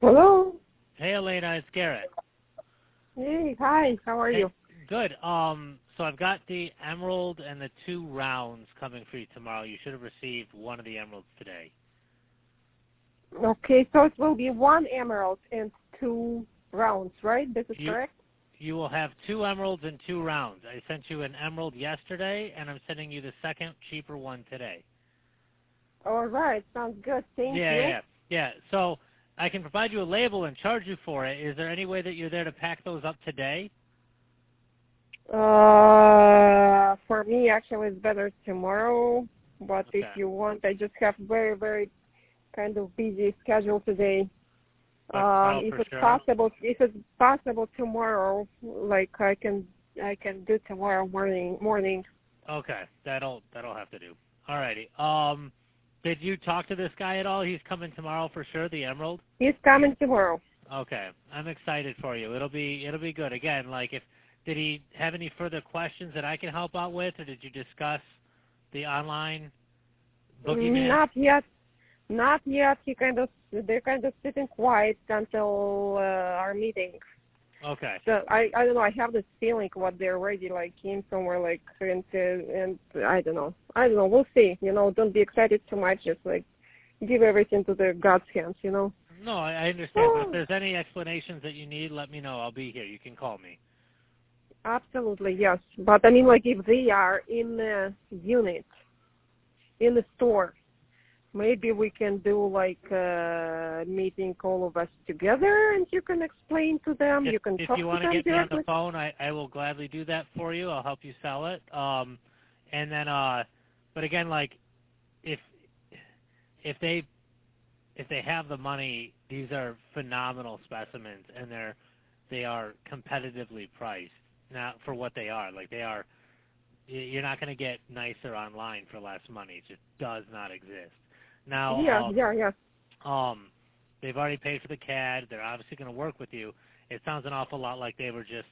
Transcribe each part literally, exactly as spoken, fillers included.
Hello. Hey, Elena, it's Garrett. Hey, hi. How are Hey, you? good. Um, so I've got the emerald and the two rounds coming for you tomorrow. You should have received one of the emeralds today. Okay, so it will be one emerald and two rounds, right? This is You, correct? you will have two emeralds and two rounds. I sent you an emerald yesterday, and I'm sending you the second, cheaper one today. All right. Sounds good. Thank Yeah, you. yeah, yeah. So I can provide you a label and charge you for it. Is there any way that you're there to pack those up today? Uh, for me, actually, it's better tomorrow. But Okay. if you want, I just have very, very kind of busy schedule today. But, Um, oh, if for it's sure. possible, if it's possible tomorrow, like I can, I can do tomorrow morning. Morning. Okay, that'll that'll have to do. Alrighty. Um, did you talk to this guy at all? He's coming tomorrow for sure. The Emerald. He's coming tomorrow. Okay, I'm excited for you. It'll be it'll be good. Again, like if did he have any further questions that I can help out with, or did you discuss the online boogeyman? Not yet. Not yet. He kind of they're kind of sitting quiet until uh, our meeting. Okay. So I I don't know. I have this feeling what they're already like in somewhere like and uh, and I don't know. I don't know. We'll see. You know, don't be excited too much. Just like give everything to the God's hands. You know. No, I I understand. But if there's any explanations that you need, let me know. I'll be here. You can call me. Absolutely yes. But I mean, like if they are in the unit, in the store. Maybe we can do like a meeting, all of us together, and you can explain to them. If, you can if talk you to want to them get me on directly. the phone, I, I will gladly do that for you. I'll help you sell it. Um, and then, uh, but again, like if if they if they have the money, these are phenomenal specimens, and they're they are competitively priced now for what they are. Like they are, you're not going to get nicer online for less money. It just does not exist. Now, Yeah, um, yeah, yeah. um, they've already paid for the C A D. They're obviously going to work with you. It sounds an awful lot like they were just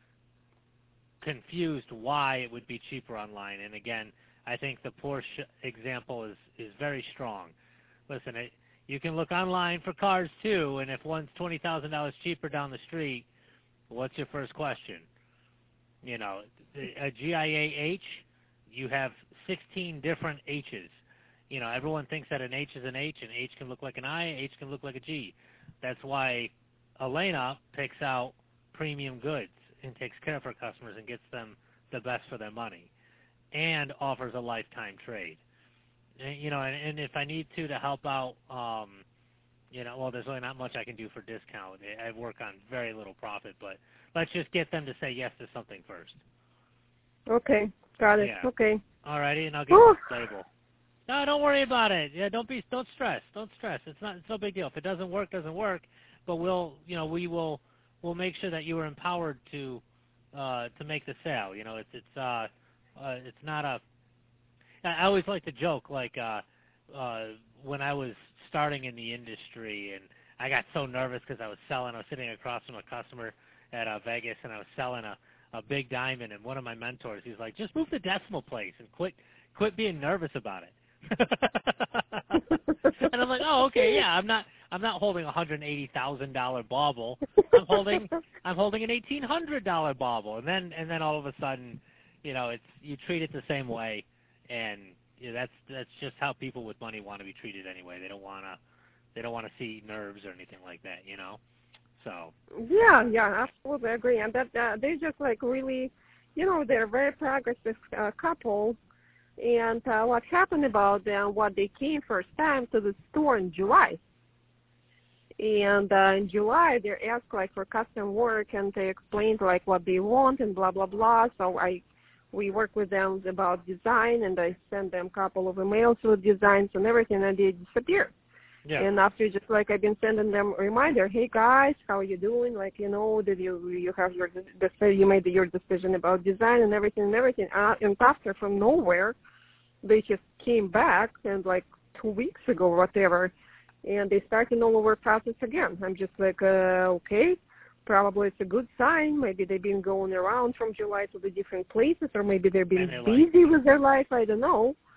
confused why it would be cheaper online. And again, I think the Porsche example is, is very strong. Listen, it, you can look online for cars too, and if one's twenty thousand dollars cheaper down the street, what's your first question? You know, a G I A H, you have sixteen different H's. You know, everyone thinks that an H is an H, and H can look like an I, H can look like a G. That's why Elena picks out premium goods and takes care of her customers and gets them the best for their money and offers a lifetime trade. And, you know, and, and if I need to to help out, um, you know, well, there's really not much I can do for discount. I work on very little profit, but let's just get them to say yes to something first. Okay, got it. Yeah. Okay. All righty, and I'll get you the label. No, don't worry about it. Yeah, don't be, don't stress, don't stress. It's not, it's no big deal. If it doesn't work, doesn't work. But we'll, you know, we will, we'll make sure that you are empowered to, uh, to make the sale. You know, it's, it's, uh, uh, it's not a. I always like to joke, like, uh, uh, when I was starting in the industry, and I got so nervous because I was selling. I was sitting across from a customer at uh, Vegas, and I was selling a, a big diamond. And one of my mentors, he's like, "Just move the decimal place and quit, quit being nervous about it." And I'm like, oh, okay, yeah. I'm not, I'm not holding a hundred eighty thousand dollar bauble. I'm holding, I'm holding an eighteen hundred dollar bauble. And then, and then all of a sudden, you know, it's you treat it the same way, and you know, that's that's just how people with money want to be treated anyway. They don't want to, they don't want to see nerves or anything like that, you know. So. Yeah, yeah, absolutely agree. And that uh, they just like really, you know, they're a very progressive uh, couple. And uh, what happened about them, what they came first time to the store in July. And uh, in July, they asked like for custom work, and they explained like what they want and blah, blah, blah. So I, we work with them about design, and I sent them a couple of emails with designs and everything, and they disappeared. Yeah. And after just like I've been sending them a reminder, hey guys, how are you doing? Like, you know, did you you have your decision, you made your decision about design and everything and everything. Uh, and after from nowhere, they just came back and like two weeks ago or whatever, and they started all over process again. I'm just like, uh, okay, probably it's a good sign. Maybe they've been going around from July to the different places, or maybe they've been busy like, with their life. I don't know.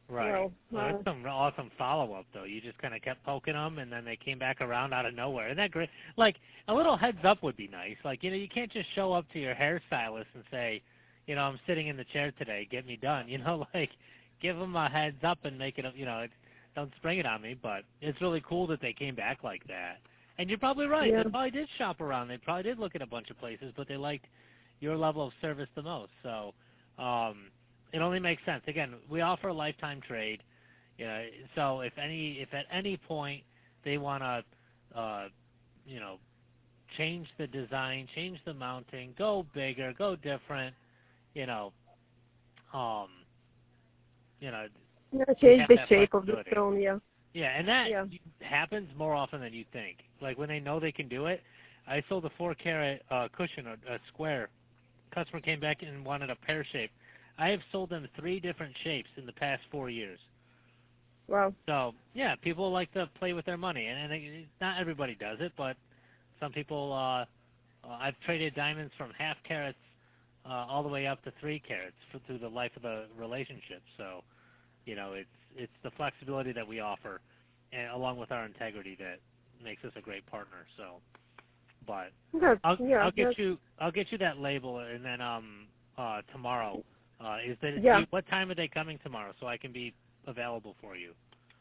Right. Well, Well, uh, that's some awesome follow-up, though. You just kind of kept poking them, and then they came back around out of nowhere. Isn't that great? Like, a little heads-up would be nice. Like, you know, you can't just show up to your hairstylist and say, you know, I'm sitting in the chair today, get me done. You know, like, give them a heads-up and make it, a, you know, don't spring it on me. But it's really cool that they came back like that. And you're probably right. yeah. They probably did shop around. They probably did look at a bunch of places, but they liked your level of service the most. So um, it only makes sense. Again, we offer a lifetime trade. You know, so if any, if at any point they want to, uh, you know, change the design, change the mounting, go bigger, go different, you know, um, you know, Yeah, we change have the that shape of the flexibility. stone, yeah. Yeah, and that Yeah. happens more often than you think. Like when they know they can do it. I sold a four carat uh, cushion, a, a square. Customer came back and wanted a pear shape. I have sold them three different shapes in the past four years. Wow. So yeah, people like to play with their money, and, and it, not everybody does it, but some people. Uh, uh, I've traded diamonds from half carats uh, all the way up to three carats for, through the life of the relationship. So, you know, it's it's the flexibility that we offer, and along with our integrity, that makes us a great partner. So, but Good. I'll Yeah. I'll get that's- you I'll get you that label, and then um uh tomorrow uh, is that Yeah. what time are they coming tomorrow so I can be available for you?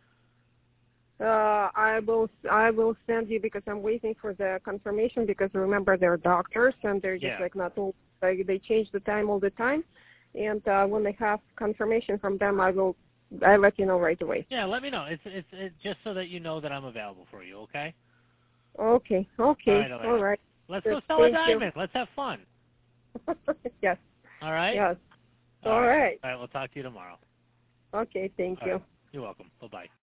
Uh, I will I will send you because I'm waiting for the confirmation because remember they're doctors and they're just Yeah. like not all, like they change the time all the time, and uh, when they have confirmation from them, I will I let you know right away. Yeah, let me know. It's it's, it's just so that you know that I'm available for you. Okay. Okay. Okay. All right. Elena. All right. Let's Good. go sell a Thank you. diamond. Let's have fun. Yes. All right. Yes. All All right. right. All right. We'll talk to you tomorrow. Okay. Thank All you. right. You're welcome. Bye bye.